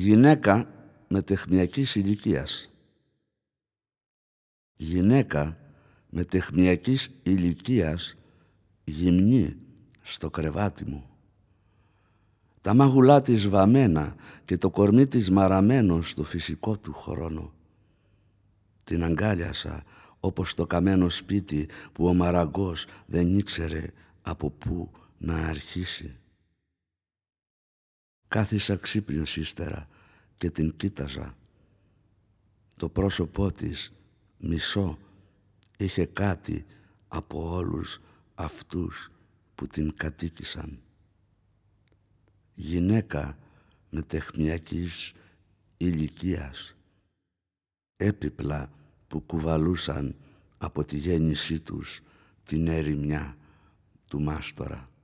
Γυναίκα μετεχμιακής ηλικίας. Γυναίκα μετεχμιακής ηλικίας γυμνή στο κρεβάτι μου. Τα μάγουλά της βαμμένα και το κορμί της μαραμένο στο φυσικό του χρόνο. Την αγκάλιασα όπως το καμένο σπίτι που ο μαραγκός δεν ήξερε από πού να αρχίσει. Κάθισα ξύπνιος ύστερα και την κοίταζα. Το πρόσωπό της μισό είχε κάτι από όλους αυτούς που την κατοίκησαν. Γυναίκα μετεχμιακής ηλικίας. Έπιπλα που κουβαλούσαν από τη γέννησή τους την ερημιά του μάστορα.